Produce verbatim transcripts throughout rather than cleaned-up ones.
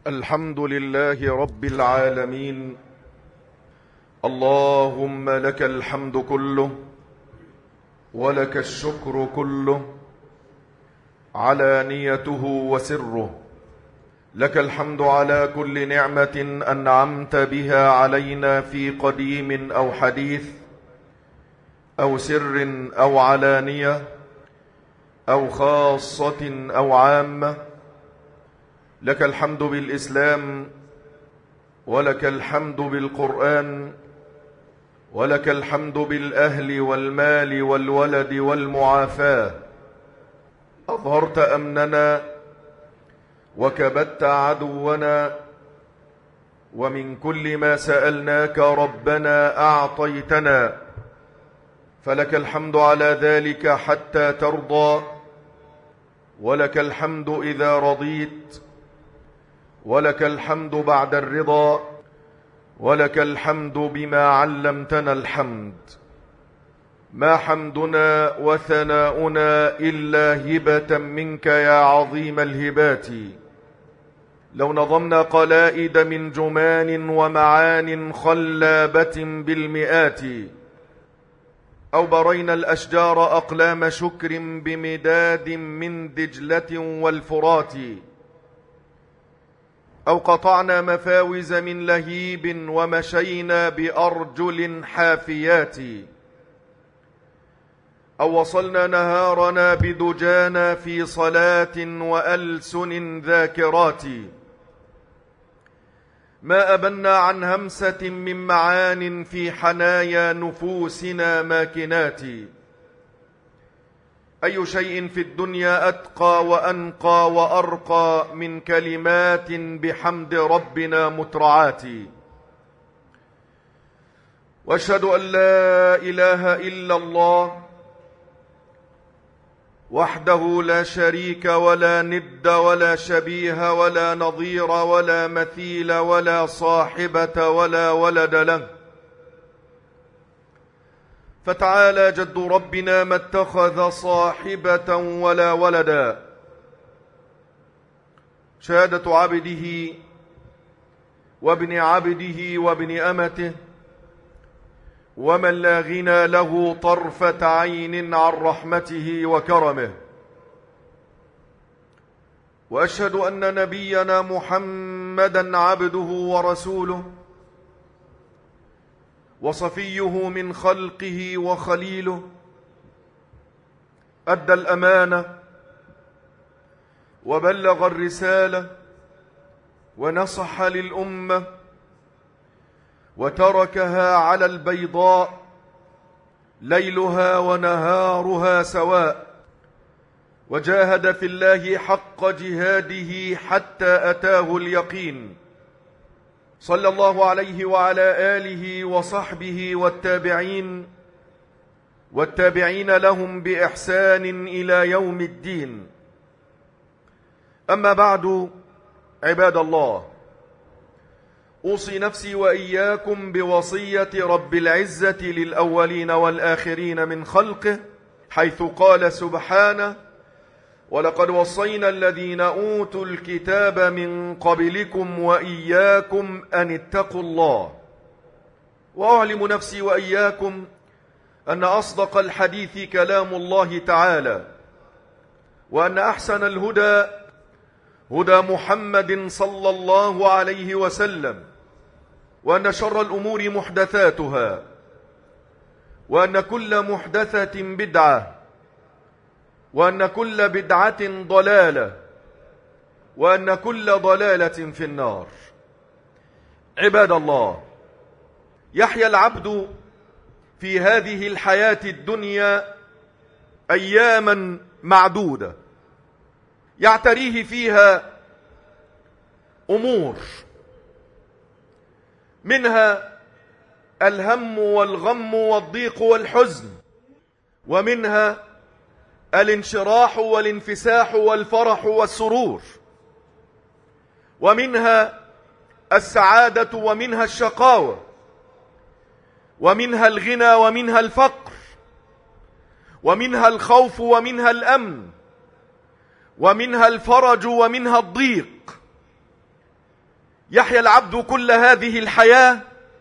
الحمد لله رب العالمين. اللهم لك الحمد كله ولك الشكر كله، علانيته وسره. لك الحمد على كل نعمة أنعمت بها علينا في قديم أو حديث، أو سر أو علانية، أو خاصة أو عامة. لك الحمد بالإسلام، ولك الحمد بالقرآن، ولك الحمد بالأهل والمال والولد والمعافاة. أظهرت أمننا وكبت عدونا، ومن كل ما سألناك ربنا أعطيتنا، فلك الحمد على ذلك حتى ترضى، ولك الحمد إذا رضيت، ولك الحمد بعد الرضا، ولك الحمد بما علمتنا الحمد. ما حمدنا وثناؤنا إلا هبة منك يا عظيم الهبات. لو نظمنا قلائد من جمان ومعان خلابة بالمئات، أو برينا الأشجار أقلام شكر بمداد من دجلة والفرات، أو قطعنا مفاوز من لهيب ومشينا بأرجل حافيات، أو وصلنا نهارنا بدجانا في صلاة وألسن ذاكرات، ما أبنا عن همسة من معان في حنايا نفوسنا ماكنات. أي شيء في الدنيا أتقى وأنقى وأرقى من كلمات بحمد ربنا مترعات. وأشهد أن لا إله إلا الله وحده لا شريك ولا ند ولا شبيه ولا نظير ولا مثيل ولا صاحبة ولا ولد له. فتعالى جد ربنا ما اتخذ صاحبة ولا ولدا. شهادة عبده وابن عبده وابن أمته، ومن لا غنى له طرفة عين عن رحمته وكرمه. وأشهد أن نبينا محمدا عبده ورسوله، وصفيه من خلقه وخليله. أدى الأمانة وبلغ الرسالة ونصح للأمة، وتركها على البيضاء ليلها ونهارها سواء، وجاهد في الله حق جهاده حتى أتاه اليقين. صلى الله عليه وعلى آله وصحبه والتابعين والتابعين لهم بإحسان إلى يوم الدين. أما بعد، عباد الله، أوصي نفسي وإياكم بوصية رب العزة للأولين والآخرين من خلقه، حيث قال سبحانه: ولقد وصينا الذين أوتوا الكتاب من قبلكم وإياكم أن اتقوا الله. وأعلم نفسي وإياكم أن أصدق الحديث كلام الله تعالى، وأن أحسن الهدى هدى محمد صلى الله عليه وسلم، وأن شر الأمور محدثاتها، وأن كل محدثة بدعة، وأن كل بدعة ضلالة، وأن كل ضلالة في النار. عباد الله، يحيا العبد في هذه الحياة الدنيا أياما معدودة يعتريه فيها أمور، منها الهم والغم والضيق والحزن، ومنها الانشراح والانفساح والفرح والسرور، ومنها السعادة ومنها الشقاوة، ومنها الغنى ومنها الفقر، ومنها الخوف ومنها الأمن، ومنها الفرج ومنها الضيق. يحيا العبد كل هذه الحياة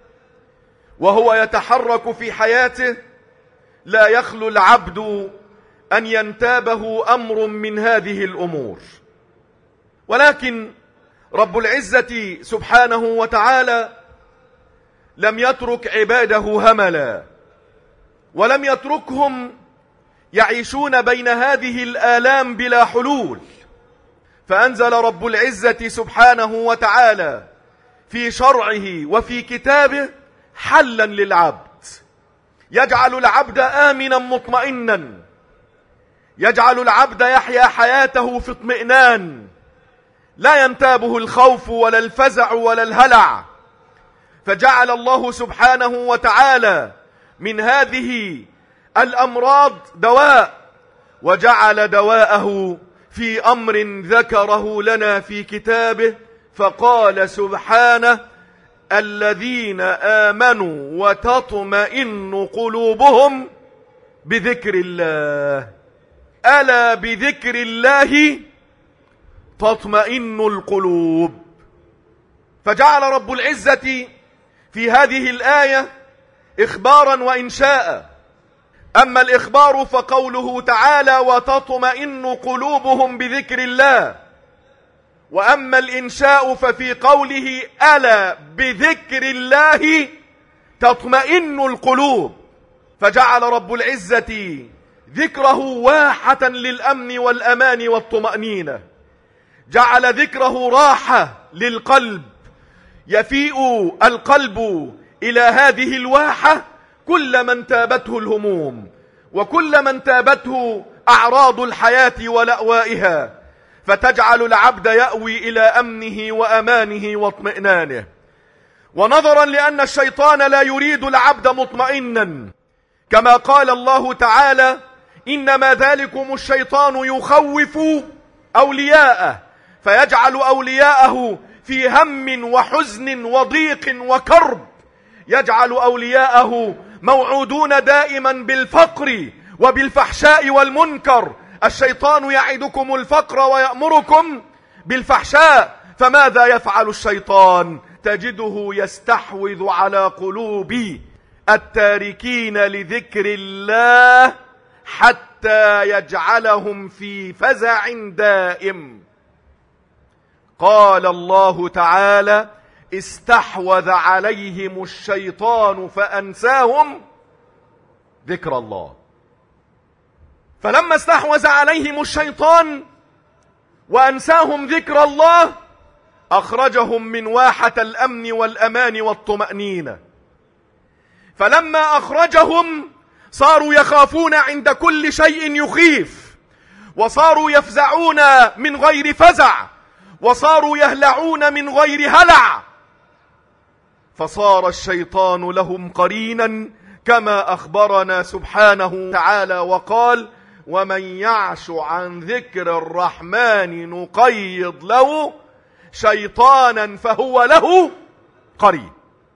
وهو يتحرك في حياته، لا يخلو العبد أن ينتابه أمر من هذه الأمور. ولكن رب العزة سبحانه وتعالى لم يترك عباده هملا، ولم يتركهم يعيشون بين هذه الآلام بلا حلول، فأنزل رب العزة سبحانه وتعالى في شرعه وفي كتابه حلا للعبد، يجعل العبد آمنا مطمئنا، يجعل العبد يحيا حياته في اطمئنان، لا ينتابه الخوف ولا الفزع ولا الهلع. فجعل الله سبحانه وتعالى من هذه الأمراض دواء، وجعل دواءه في أمر ذكره لنا في كتابه، فقال سبحانه: الذين آمنوا وتطمئن قلوبهم بذكر الله، ألا بذكر الله تطمئن القلوب. فجعل رب العزة في هذه الآية إخبارا وإنشاء. أما الإخبار فقوله تعالى: وتطمئن قلوبهم بذكر الله، وأما الإنشاء ففي قوله: ألا بذكر الله تطمئن القلوب. فجعل رب العزة ذكره واحة للأمن والأمان والطمأنينة، جعل ذكره راحة للقلب، يفيء القلب إلى هذه الواحة كل من تابته الهموم، وكل من تابته أعراض الحياة ولأوائها، فتجعل العبد يأوي إلى أمنه وأمانه واطمئنانه. ونظرا لأن الشيطان لا يريد العبد مطمئنا، كما قال الله تعالى: إنما ذلكم الشيطان يخوف أولياءه، فيجعل أولياءه في هم وحزن وضيق وكرب، يجعل أولياءه موعودون دائما بالفقر وبالفحشاء والمنكر. الشيطان يعدكم الفقر ويأمركم بالفحشاء، فماذا يفعل الشيطان؟ تجده يستحوذ على قلوب التاركين لذكر الله حتى يجعلهم في فزع دائم. قال الله تعالى: استحوذ عليهم الشيطان فأنساهم ذكر الله. فلما استحوذ عليهم الشيطان وأنساهم ذكر الله، أخرجهم من واحة الأمن والأمان والطمأنينة. فلما أخرجهم صاروا يخافون عند كل شيء يخيف، وصاروا يفزعون من غير فزع، وصاروا يهلعون من غير هلع، فصار الشيطان لهم قرينا، كما أخبرنا سبحانه تعالى وقال: ومن يعش عن ذكر الرحمن نقيض له شيطانا فهو له قرين.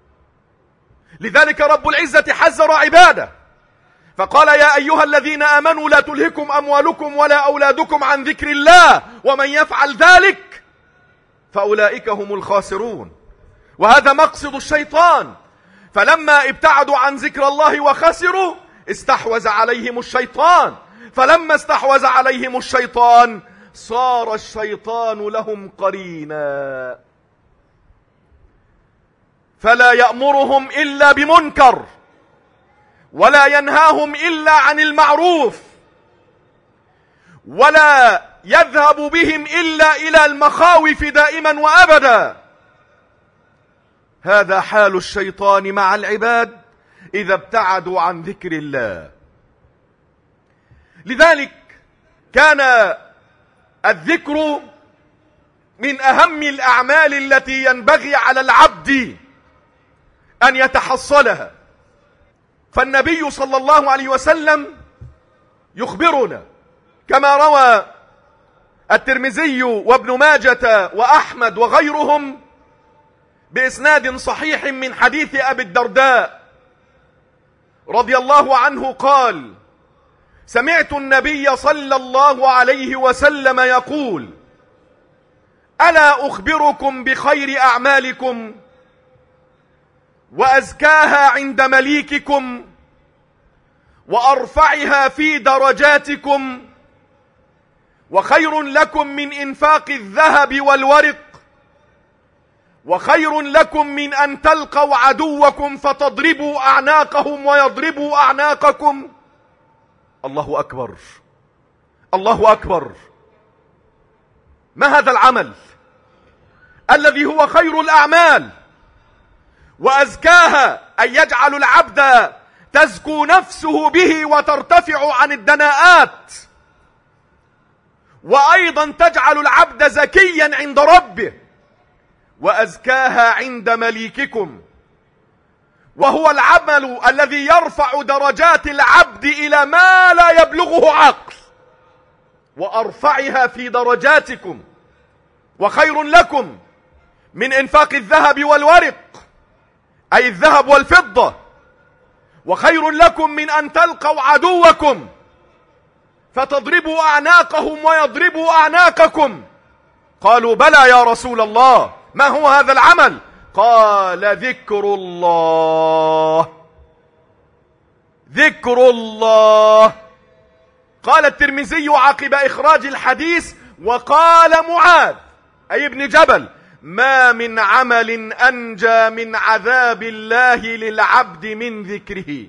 لذلك رب العزة حذر عباده فقال: يا أيها الذين آمنوا لا تلهكم أموالكم ولا أولادكم عن ذكر الله ومن يفعل ذلك فأولئك هم الخاسرون. وهذا مقصد الشيطان، فلما ابتعدوا عن ذكر الله وخسروا استحوذ عليهم الشيطان، فلما استحوذ عليهم الشيطان صار الشيطان لهم قرينا، فلا يأمرهم إلا بمنكر ولا ينهاهم إلا عن المعروف، ولا يذهب بهم إلا إلى المخاوف دائما وأبدا. هذا حال الشيطان مع العباد إذا ابتعدوا عن ذكر الله. لذلك كان الذكر من أهم الأعمال التي ينبغي على العبد أن يتحصلها. فالنبي صلى الله عليه وسلم يخبرنا كما روى الترمذي وابن ماجة وأحمد وغيرهم بإسناد صحيح من حديث أبي الدرداء رضي الله عنه قال: سمعت النبي صلى الله عليه وسلم يقول: ألا أخبركم بخير أعمالكم وأزكاها عند مليككم وأرفعها في درجاتكم وخير لكم من إنفاق الذهب والورق وخير لكم من أن تلقوا عدوكم فتضربوا أعناقهم ويضربوا أعناقكم. الله أكبر، الله أكبر. ما هذا العمل الذي هو خير الأعمال وأزكاها، أن يجعل العبد تزكو نفسه به وترتفع عن الدناءات، وأيضا تجعل العبد زكيا عند ربه، وأزكاها عند مليككم، وهو العمل الذي يرفع درجات العبد إلى ما لا يبلغه عقل. وأرفعها في درجاتكم وخير لكم من إنفاق الذهب والورق، أي الذهب والفضة، وخير لكم من أن تلقوا عدوكم فتضربوا أعناقهم ويضربوا أعناقكم. قالوا بلى يا رسول الله، ما هو هذا العمل؟ قال ذكر الله، ذكر الله. قال الترمذي عقب إخراج الحديث: وقال معاذ أي ابن جبل: ما من عمل أنجى من عذاب الله للعبد من ذكره.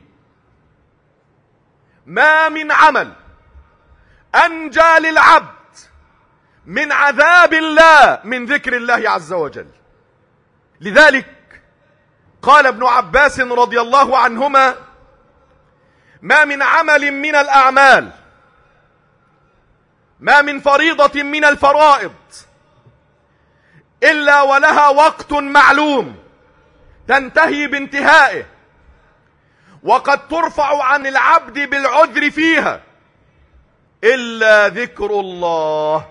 ما من عمل أنجى للعبد من عذاب الله من ذكر الله عز وجل. لذلك قال ابن عباس رضي الله عنهما: ما من عمل من الأعمال، ما من فريضة من الفرائض إلا ولها وقت معلوم تنتهي بانتهائه، وقد ترفع عن العبد بالعذر فيها، إلا ذكر الله،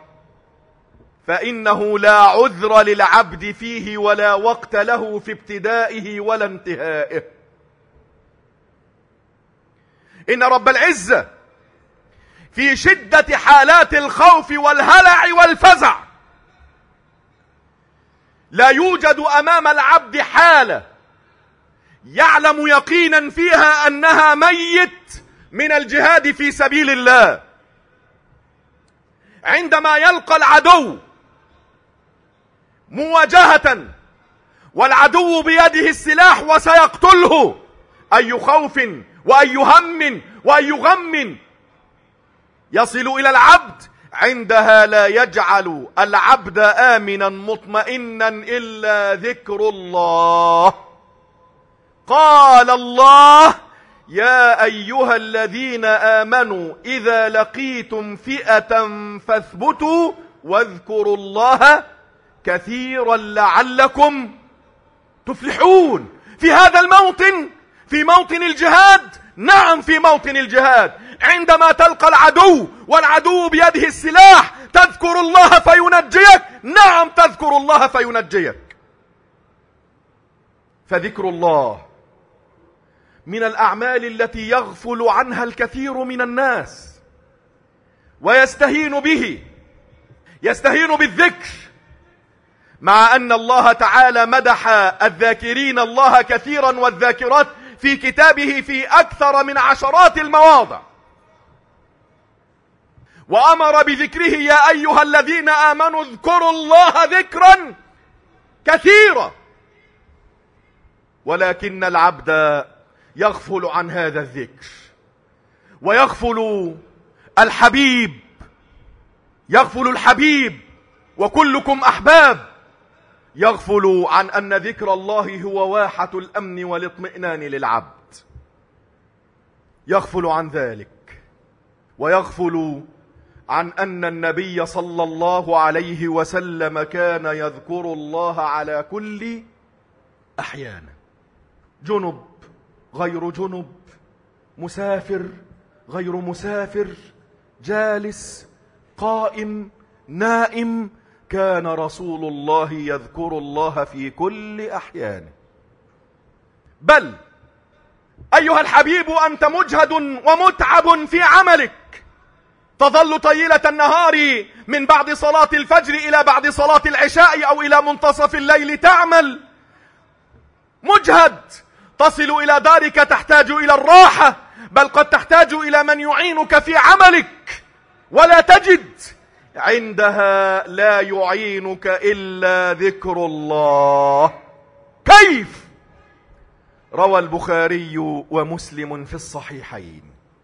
فإنه لا عذر للعبد فيه ولا وقت له في ابتدائه ولا انتهائه. إن رب العزة في شدة حالات الخوف والهلع والفزع لا يوجد أمام العبد حالة يعلم يقينا فيها أنها ميت من الجهاد في سبيل الله. عندما يلقى العدو مواجهة والعدو بيده السلاح وسيقتله، أي خوف وأي هم وأي غم يصل إلى العبد، عندها لا يجعل العبد آمنا مطمئنا إلا ذكر الله. قال الله: يا أيها الذين آمنوا إذا لقيتم فئة فاثبتوا واذكروا الله كثيرا لعلكم تفلحون. في هذا الموطن، في موطن الجهاد، نعم في موطن الجهاد، عندما تلقى العدو والعدو بيده السلاح تذكر الله فينجيك، نعم تذكر الله فينجيك. فذكر الله من الأعمال التي يغفل عنها الكثير من الناس ويستهين به، يستهين بالذكر، مع أن الله تعالى مدح الذاكرين الله كثيرا والذاكرات في كتابه في أكثر من عشرات المواضع، وأمر بذكره: يا أيها الذين آمنوا اذكروا الله ذكرا كثيرا. ولكن العبد يغفل عن هذا الذكر، ويغفل الحبيب، يغفل الحبيب، وكلكم أحباب، يغفل عن أن ذكر الله هو واحة الأمن والاطمئنان للعبد، يغفل عن ذلك، ويغفل عن أن النبي صلى الله عليه وسلم كان يذكر الله على كل أحيان، جنب غير جنب، مسافر غير مسافر، جالس قائم نائم، كان رسول الله يذكر الله في كل أحيانه. بل أيها الحبيب أنت مجهد ومتعب في عملك، تظل طيلة النهار من بعد صلاة الفجر إلى بعد صلاة العشاء أو إلى منتصف الليل تعمل، مجهد، تصل إلى دارك تحتاج إلى الراحة، بل قد تحتاج إلى من يعينك في عملك، ولا تجد عندها لا يعينك إلا ذكر الله. كيف؟ روى البخاري ومسلم في الصحيحين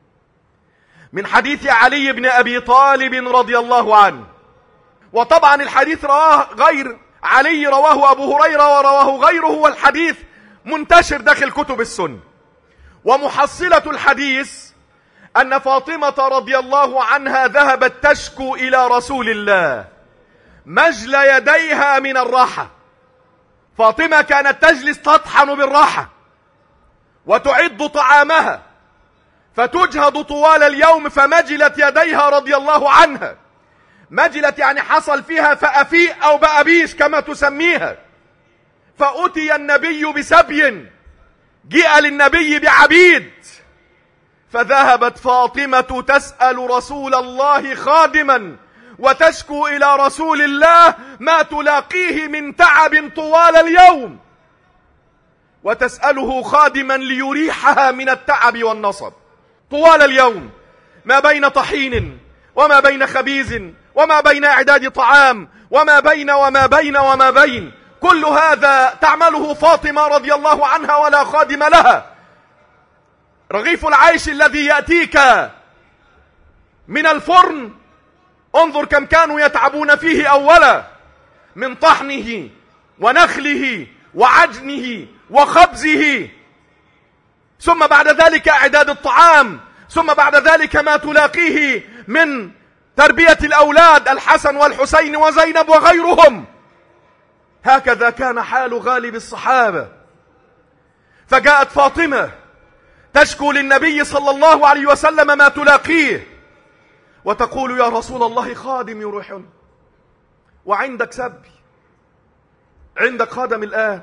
من حديث علي بن أبي طالب رضي الله عنه، وطبعا الحديث رواه غير علي، رواه أبو هريرة ورواه غيره، والحديث منتشر داخل كتب السنة. ومحصلة الحديث أن فاطمة رضي الله عنها ذهبت تشكو إلى رسول الله مجل يديها من الراحة. فاطمة كانت تجلس تطحن بالراحة وتعد طعامها فتجهد طوال اليوم، فمجلت يديها رضي الله عنها. مجلت يعني حصل فيها فأفيء أو بأبيش كما تسميها. فأتي النبي بسبي، جاء للنبي بعبيد، فذهبت فاطمة تسأل رسول الله خادما وتشكو إلى رسول الله ما تلاقيه من تعب طوال اليوم، وتسأله خادما ليريحها من التعب والنصب طوال اليوم، ما بين طحين وما بين خبيز وما بين إعداد طعام وما بين وما بين وما بين، كل هذا تعمله فاطمة رضي الله عنها ولا خادم لها. رغيف العيش الذي يأتيك من الفرن انظر كم كانوا يتعبون فيه أولا، من طحنه ونخله وعجنه وخبزه، ثم بعد ذلك إعداد الطعام، ثم بعد ذلك ما تلاقيه من تربية الأولاد الحسن والحسين وزينب وغيرهم. هكذا كان حال غالب الصحابة. فجاءت فاطمة تشكو للنبي صلى الله عليه وسلم ما تلاقيه، وتقول يا رسول الله خادم يروحني، وعندك سبي، عندك خادم الآن.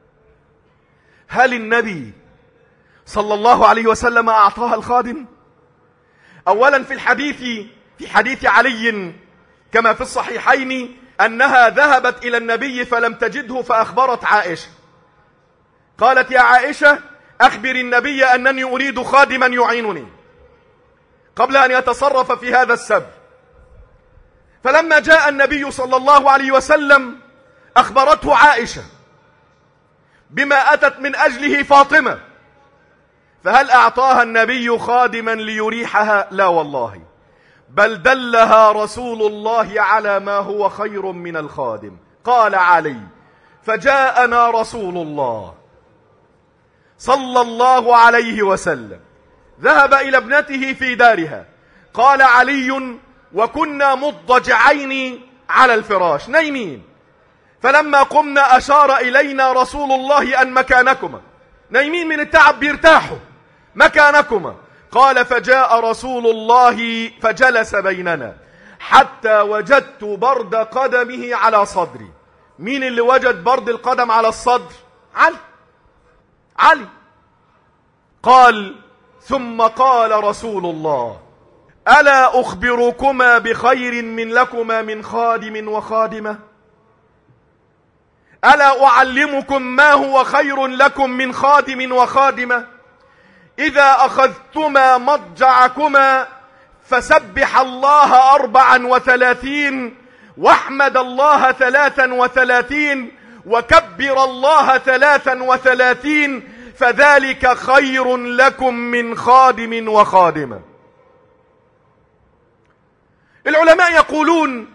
هل النبي صلى الله عليه وسلم أعطاها الخادم؟ أولا في الحديث في حديث علي كما في الصحيحين أنها ذهبت إلى النبي فلم تجده، فأخبرت عائشة، قالت يا عائشة أخبر النبي أنني أريد خادما يعينني قبل أن يتصرف في هذا السبي. فلما جاء النبي صلى الله عليه وسلم أخبرته عائشة بما أتت من أجله فاطمة، فهل أعطاها النبي خادما ليريحها؟ لا والله، بل دلها رسول الله على ما هو خير من الخادم. قال علي فجاءنا رسول الله صلى الله عليه وسلم، ذهب إلى ابنته في دارها، قال علي وكنا مضجعين على الفراش نايمين، فلما قمنا أشار إلينا رسول الله أن مكانكما، نايمين من التعب بيرتاحوا، مكانكما. قال فجاء رسول الله فجلس بيننا حتى وجدت برد قدمه على صدري. مين اللي وجد برد القدم على الصدر؟ علي. علي قال ثم قال رسول الله ألا أخبركما بخير من لكما من خادم وخادمة؟ ألا أعلمكم ما هو خير لكم من خادم وخادمة؟ إذا أخذتما مضجعكما فسبح الله أربعا وثلاثين، واحمد الله ثلاثا وثلاثين، وكبر الله ثلاثا وثلاثين، فذلك خير لكم من خادم وخادمة. العلماء يقولون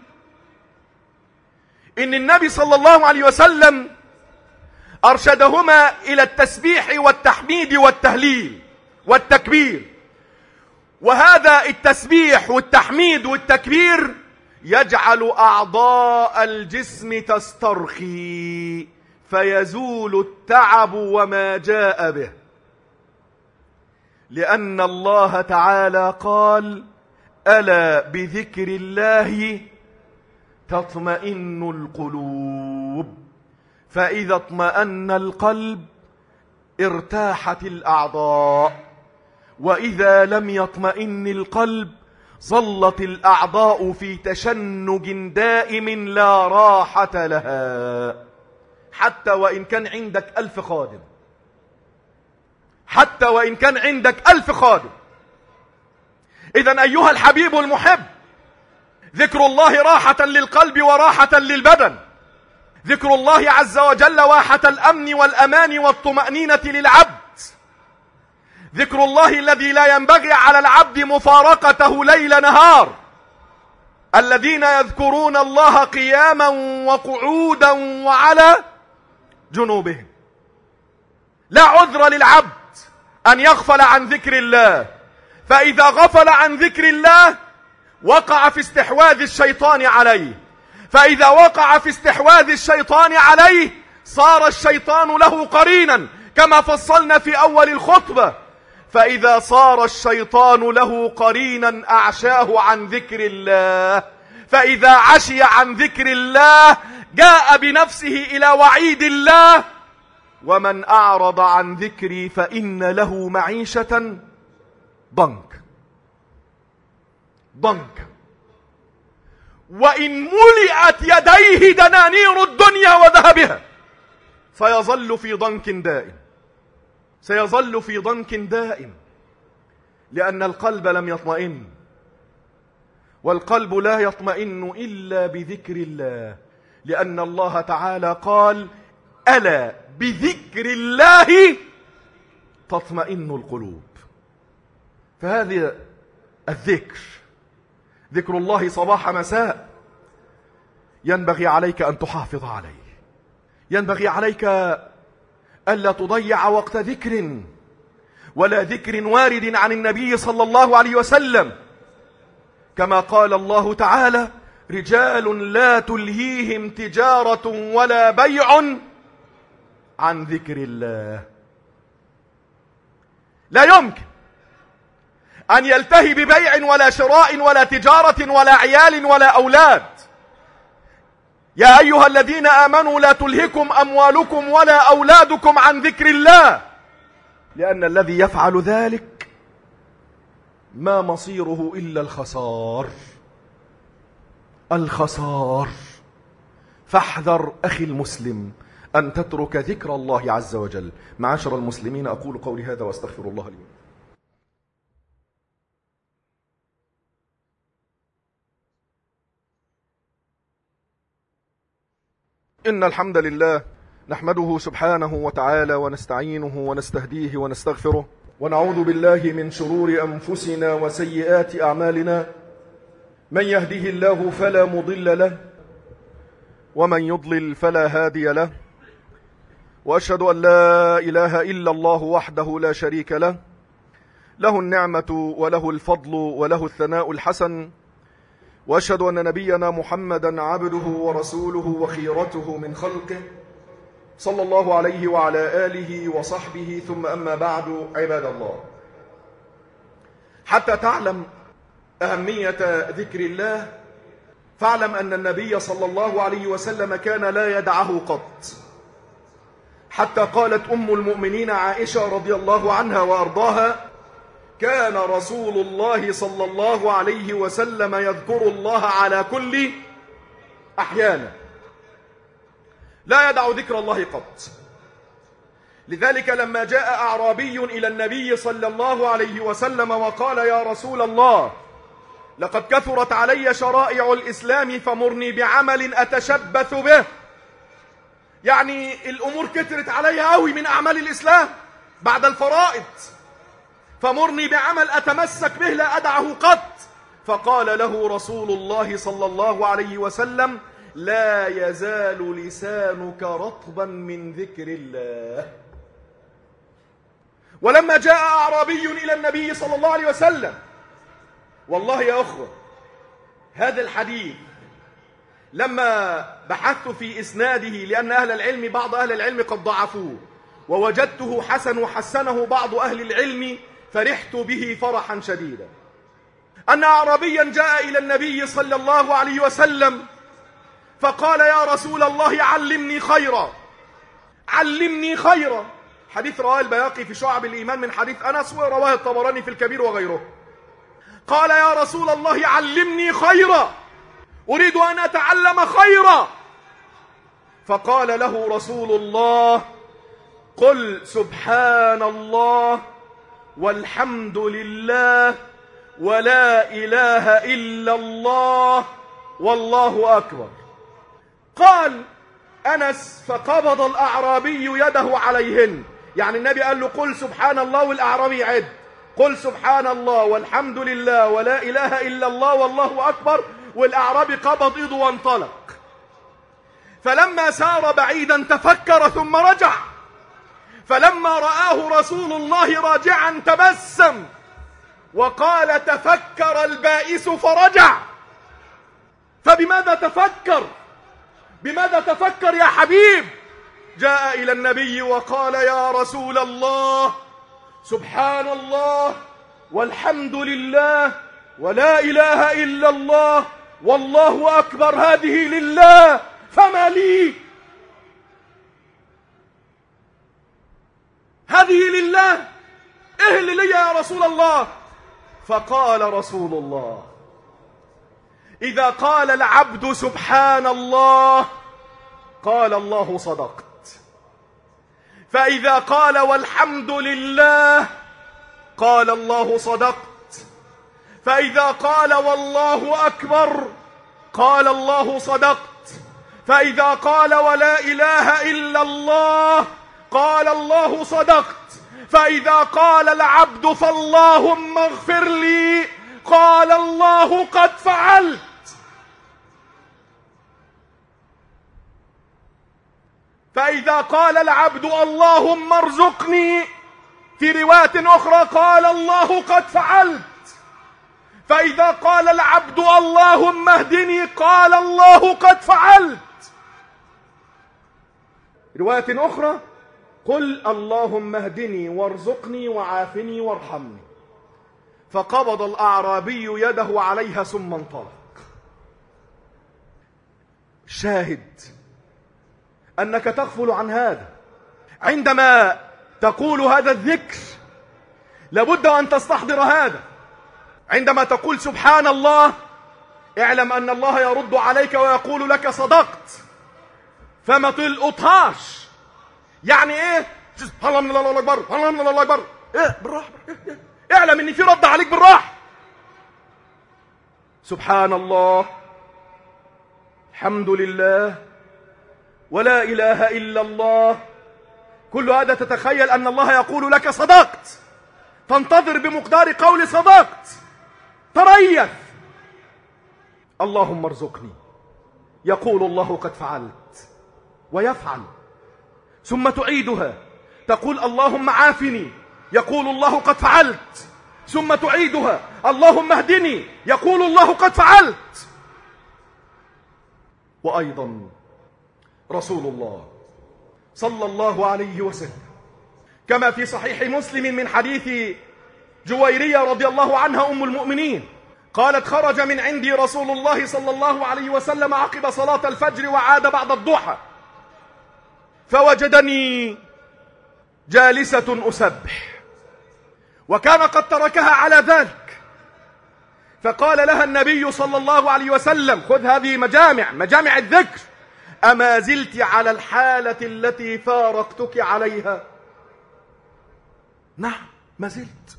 إن النبي صلى الله عليه وسلم أرشدهما إلى التسبيح والتحميد والتهليل والتكبير، وهذا التسبيح والتحميد والتكبير يجعل أعضاء الجسم تسترخي فيزول التعب وما جاء به، لأن الله تعالى قال ألا بذكر الله تطمئن القلوب، فإذا اطمأن القلب ارتاحت الأعضاء، وإذا لم يطمئن القلب ظلت الأعضاء في تشنج دائم لا راحة لها، حتى وإن كان عندك ألف خادم، حتى وإن كان عندك ألف خادم. إذن أيها الحبيب المحب، ذكر الله راحة للقلب وراحة للبدن، ذكر الله عز وجل واحة الأمن والأمان والطمأنينة للعبد، ذكر الله الذي لا ينبغي على العبد مفارقته ليل نهار، الذين يذكرون الله قياما وقعودا وعلى جنوبهم. لا عذر للعبد أن يغفل عن ذكر الله، فإذا غفل عن ذكر الله وقع في استحواذ الشيطان عليه، فإذا وقع في استحواذ الشيطان عليه صار الشيطان له قرينا، كما فصلنا في أول الخطبة. فإذا صار الشيطان له قرينا أعشاه عن ذكر الله، فإذا عشي عن ذكر الله جاء بنفسه إلى وعيد الله: ومن أعرض عن ذكري فإن له معيشة ضنك ضنك وإن ملئت يديه دنانير الدنيا وذهبها سيظل في ضنك دائم، سيظل في ضنك دائم، لأن القلب لم يطمئن، والقلب لا يطمئن إلا بذكر الله، لأن الله تعالى قال: ألا بذكر الله تطمئن القلوب. فهذا الذكر، ذكر الله صباح مساء، ينبغي عليك أن تحافظ عليه، ينبغي عليك ألا تضيع وقت ذكر ولا ذكر وارد عن النبي صلى الله عليه وسلم، كما قال الله تعالى: رجال لا تلهيهم تجارة ولا بيع عن ذكر الله. لا يمكن أن يلتهي ببيع ولا شراء ولا تجارة ولا عيال ولا أولاد. يا أيها الذين آمنوا لا تلهكم أموالكم ولا أولادكم عن ذكر الله، لأن الذي يفعل ذلك ما مصيره إلا الخسار، الخسار. فاحذر أخي المسلم أن تترك ذكر الله عز وجل. معاشر المسلمين، أقول قولي هذا وأستغفر الله لي. إن الحمد لله نحمده سبحانه وتعالى ونستعينه ونستهديه ونستغفره، ونعوذ بالله من شرور أنفسنا وسيئات أعمالنا. من يهده الله فلا مضل له، ومن يضلل فلا هادي له، وأشهد أن لا إله إلا الله وحده لا شريك له، له النعمة وله الفضل وله الثناء الحسن، وأشهد أن نبينا محمدا عبده ورسوله وخيرته من خلقه، صلى الله عليه وعلى آله وصحبه، ثم أما بعد. عباد الله، حتى تعلم أهمية ذكر الله فاعلم أن النبي صلى الله عليه وسلم كان لا يدعه قط، حتى قالت أم المؤمنين عائشة رضي الله عنها وأرضاها: كان رسول الله صلى الله عليه وسلم يذكر الله على كل أحيانه، لا يدع ذكر الله قط. لذلك لما جاء أعرابي إلى النبي صلى الله عليه وسلم وقال: يا رسول الله، لقد كثرت علي شرائع الإسلام فمرني بعمل أتشبث به. يعني الأمور كثرت علي قوي من أعمال الإسلام بعد الفرائض، فمرني بعمل أتمسك به لا أدعه قط. فقال له رسول الله صلى الله عليه وسلم: لا يزال لسانك رطبا من ذكر الله. ولما جاء أعرابي إلى النبي صلى الله عليه وسلم، والله يا أخوة هذا الحديث لما بحثت في إسناده، لأن أهل العلم بعض أهل العلم قد ضعفوه، ووجدته حسن وحسنه بعض أهل العلم، فرحت به فرحا شديدا. أن أعرابيا جاء إلى النبي صلى الله عليه وسلم فقال: يا رسول الله، علمني خيرا، علمني خيرا. حديث رواه البيهقي في شعب الإيمان من حديث أنس، ورواه الطبراني في الكبير وغيره. قال يا رسول الله علمني خيرا، أريد أن أتعلم خيرا. فقال له رسول الله قل سبحان الله والحمد لله ولا إله إلا الله والله أكبر. قال أنس فقبض الأعرابي يده عليهن، يعني النبي قال له قل سبحان الله والأعرابي عد، قل سبحان الله والحمد لله ولا إله إلا الله والله أكبر، والأعرابي قبض إيده وانطلق. فلما سار بعيدا تفكر ثم رجع، فلما رآه رسول الله راجعا تبسم وقال تفكر البائس فرجع. فبماذا تفكر؟ بماذا تفكر يا حبيب؟ جاء إلى النبي وقال يا رسول الله سبحان الله والحمد لله ولا إله إلا الله والله أكبر، هذه لله فما لي؟ هذه لله، إيه اللي لي يا رسول الله؟ فقال رسول الله إذا قال العبد سبحان الله قال الله صدقت، فإذا قال والحمد لله قال الله صدقت، فإذا قال والله أكبر قال الله صدقت، فإذا قال ولا إله إلا الله قال الله صدقت، فإذا قال العبد فاللهم اغفر لي قال الله قد فعلت. فإذا قال العبد اللهم ارزقني، في رواية أخرى قال الله قد فعلت. فإذا قال العبد اللهم اهدني قال الله قد فعلت. رواية أخرى قل اللهم اهدني وارزقني وعافني وارحمني. فقبض الأعرابي يده عليها ثم انطلق. شاهد أنك تغفل عن هذا. عندما تقول هذا الذكر لابد أن تستحضر هذا. عندما تقول سبحان الله اعلم أن الله يرد عليك ويقول لك صدقت، فما تلقطهاش. يعني ايه الله من الله اكبر الله من الله اكبر، ايه بالراحه، اعلم ان في رد عليك بالراحه. سبحان الله الحمد لله ولا اله الا الله، كل هذا تتخيل ان الله يقول لك صدقت، تنتظر بمقدار قول صدقت، تريث. اللهم ارزقني يقول الله قد فعلت ويفعل، ثم تعيدها تقول اللهم عافني يقول الله قد فعلت، ثم تعيدها اللهم اهدني يقول الله قد فعلت. وأيضا رسول الله صلى الله عليه وسلم كما في صحيح مسلم من حديث جويرية رضي الله عنها أم المؤمنين قالت خرج من عندي رسول الله صلى الله عليه وسلم عقب صلاة الفجر وعاد بعد الضحى، فوجدني جالسة أسبح، وكان قد تركها على ذلك. فقال لها النبي صلى الله عليه وسلم خذ هذه مجامع مجامع الذكر، أما زلت على الحالة التي فارقتك عليها؟ نعم ما زلت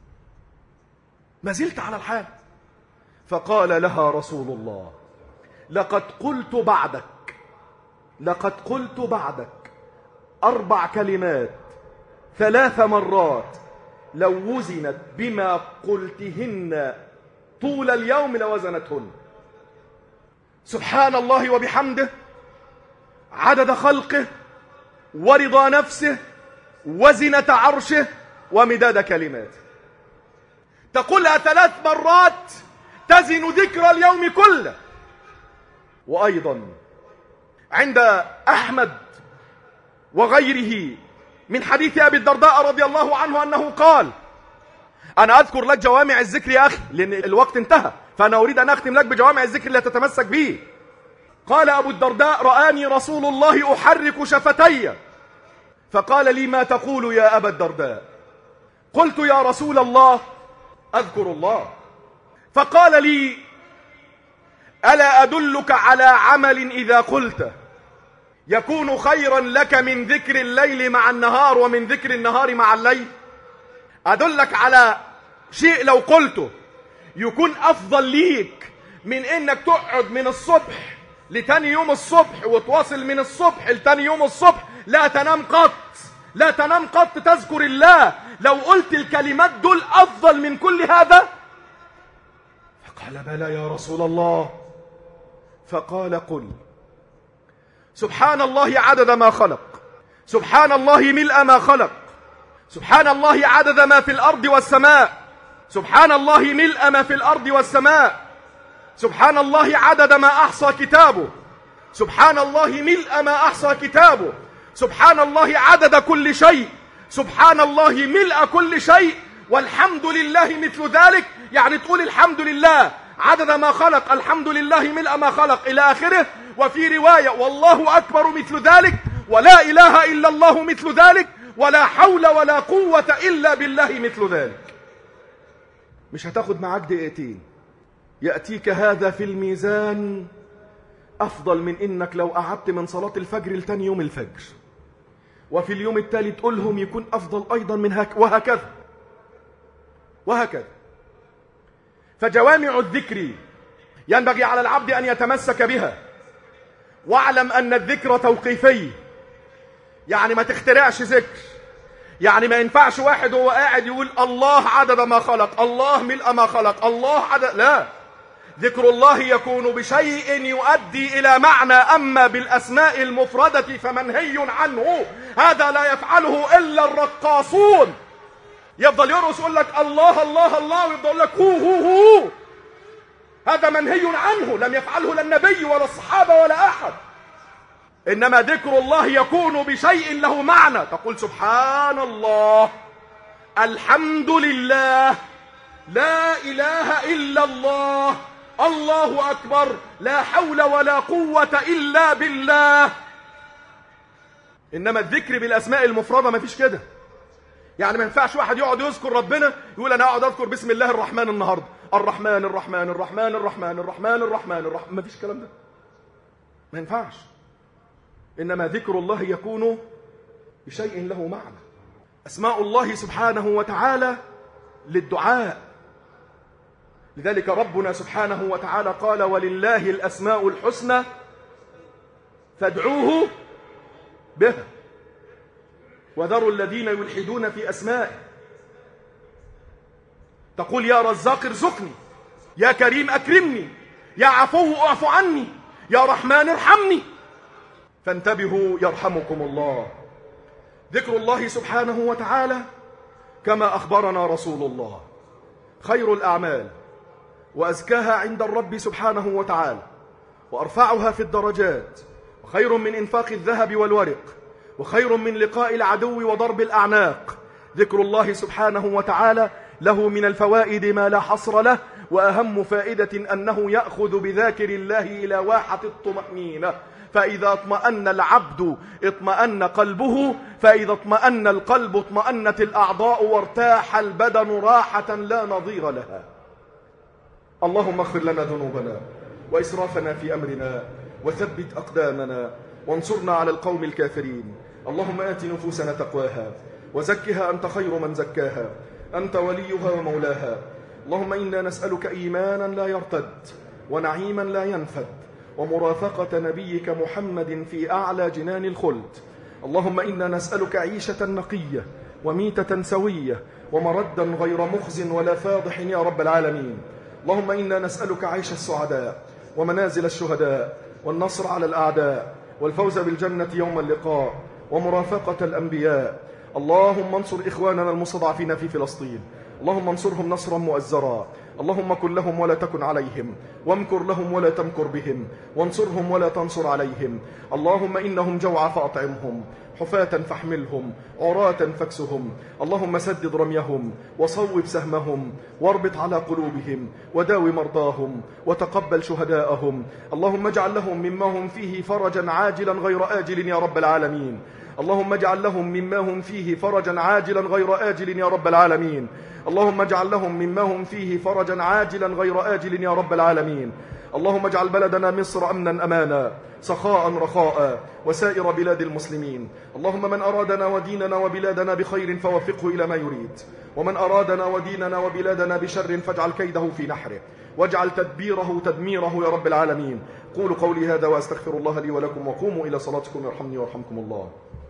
ما زلت على الحال. فقال لها رسول الله لقد قلت بعدك لقد قلت بعدك أربع كلمات ثلاث مرات لو وزنت بما قلتهن طول اليوم لوزنتهن. سبحان الله وبحمده عدد خلقه ورضا نفسه وزنة عرشه ومداد كلماته. تقولها ثلاث مرات تزن ذكر اليوم كله. وأيضا عند أحمد وغيره من حديث أبي الدرداء رضي الله عنه أنه قال، أنا أذكر لك جوامع الذكر يا أخي لأن الوقت انتهى، فأنا أريد أن أختم لك بجوامع الذكر التي تتمسك به. قال أبو الدرداء رآني رسول الله أحرك شفتي فقال لي ما تقول يا أبا الدرداء؟ قلت يا رسول الله أذكر الله. فقال لي: ألا أدلك على عمل إذا قلت يكون خيرا لك من ذكر الليل مع النهار ومن ذكر النهار مع الليل؟ أدلك على شيء لو قلته يكون أفضل ليك من إنك تقعد من الصبح لتاني يوم الصبح وتواصل من الصبح لتاني يوم الصبح لا تنام قط، لا تنام قط تذكر الله. لو قلت الكلمات دول أفضل من كل هذا؟ فقال: بلى يا رسول الله. فقال: قل: سبحان الله عدد ما خلق، سبحان الله ملء ما خلق، سبحان الله عدد ما في الأرض والسماء، سبحان الله ملء ما في الأرض والسماء، سبحان الله عدد ما أحصى كتابه، سبحان الله ملء ما أحصى كتابه، سبحان الله عدد كل شيء، سبحان الله ملء كل شيء، والحمد لله مثل ذلك. يعني تقول الحمد لله عدد ما خلق، الحمد لله ملء ما خلق، إلى آخره. وفي رواية: والله أكبر مثل ذلك، ولا إله إلا الله مثل ذلك، ولا حول ولا قوة إلا بالله مثل ذلك. مش هتاخد معاك دقيقتين، يأتيك هذا في الميزان أفضل من إنك لو قعدت من صلاة الفجر لتاني يوم الفجر، وفي اليوم التالي تقولهم يكون أفضل أيضا من هك وهكذا وهكذا. فجوامع الذكر ينبغي على العبد أن يتمسك بها. واعلم أن الذكر توقيفي، يعني ما تخترعش ذكر. يعني ما ينفعش واحد وهو قاعد يقول الله عدد ما خلق، الله ملء ما خلق، الله عدد، لا. ذكر الله يكون بشيء يؤدي إلى معنى، أما بالأسماء المفردة فمنهي عنه. هذا لا يفعله إلا الرقاصون. يفضل يرقص يقول لك الله الله الله ويفضل يقول لك هو هو هو. هذا منهي عنه، لم يفعله لا النبي ولا الصحابة ولا أحد. إنما ذكر الله يكون بشيء له معنى. تقول سبحان الله، الحمد لله، لا إله إلا الله، الله أكبر، لا حول ولا قوة إلا بالله. إنما الذكر بالأسماء المفردة ما فيش كده. يعني ما ينفعش واحد يقعد يذكر ربنا يقول أنا أقعد أذكر بسم الله الرحمن النهاردة، الرحمن الرحمن الرحمن الرحمن الرحمن الرحمن الرحمن، ما فيش الكلام ده، ما ينفعش. إنما ذكر الله يكون بشيء له معنى. أسماء الله سبحانه وتعالى للدعاء. لذلك ربنا سبحانه وتعالى قال: ولله الأسماء الحسنى فادعوه بها وذروا الذين يلحدون في أسمائه. تقول يا رزاق ارزقني، يا كريم أكرمني، يا عفو اعف عني، يا رحمن ارحمني. فانتبهوا يرحمكم الله. ذكر الله سبحانه وتعالى كما أخبرنا رسول الله خير الأعمال وأزكاها عند الرب سبحانه وتعالى وأرفعها في الدرجات، وخير من إنفاق الذهب والورق، وخير من لقاء العدو وضرب الأعناق. ذكر الله سبحانه وتعالى له من الفوائد ما لا حصر له، وأهم فائدة أنه يأخذ بذاكر الله إلى واحة الطمأنينة. فإذا اطمأن العبد اطمأن قلبه، فإذا اطمأن القلب اطمأنت الأعضاء، وارتاح البدن راحة لا نظير لها. اللهم اغفر لنا ذنوبنا وإسرافنا في أمرنا، وثبت أقدامنا، وانصرنا على القوم الكافرين. اللهم آت نفوسنا تقواها وزكها أنت خير من زكاها، أنت وليها ومولاها. اللهم إنا نسألك إيمانا لا يرتد، ونعيما لا ينفد، ومرافقة نبيك محمد في أعلى جنان الخلد. اللهم إنا نسألك عيشة نقية وميتة سوية ومردا غير مخز ولا فاضح يا رب العالمين. اللهم إنا نسألك عيش السعداء ومنازل الشهداء والنصر على الأعداء والفوز بالجنة يوم اللقاء ومرافقة الأنبياء. اللهم انصر إخواننا المستضعفين في فلسطين، اللهم انصرهم نصرا مؤزرا. اللهم كن لهم ولا تكن عليهم، وامكر لهم ولا تمكر بهم، وانصرهم ولا تنصر عليهم. اللهم إنهم جوع فأطعمهم، حفاة فاحملهم، عراة فاكسهم. اللهم سدد رميهم وصوب سهمهم، واربط على قلوبهم، وداوي مرضاهم، وتقبل شهداءهم. اللهم اجعل لهم مما هم فيه فرجا عاجلا غير آجل يا رب العالمين. اللهم اجعل لهم مما هم فيه فرجا عاجلا غير آجل يا رب العالمين. اللهم اجعل لهم مما هم فيه فرجا عاجلا غير آجل يا رب العالمين. اللهم اجعل بلدنا مصر أمنا أمانا سخاء رخاء وسائر بلاد المسلمين. اللهم من أرادنا وديننا وبلادنا بخير فوفقه إلى ما يريد، ومن أرادنا وديننا وبلادنا بشر فاجعل كيده في نحره، واجعل تدبيره تدميره يا رب العالمين. قولوا قولي هذا وأستغفر الله لي ولكم، وقوموا إلى صلاتكم يرحمني ويرحمكم الله.